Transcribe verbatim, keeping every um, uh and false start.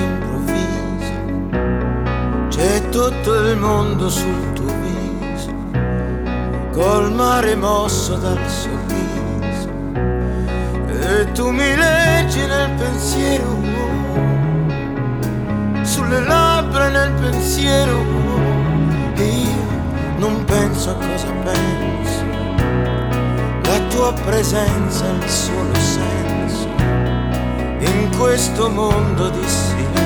all'improvviso c'è tutto il mondo sul tuo viso, col mare mosso dal sorriso, e tu mi leggi nel pensiero, sulle labbra nel pensiero, e io non penso a cosa penso, la tua presenza è il solo senso in questo mondo di silenzio.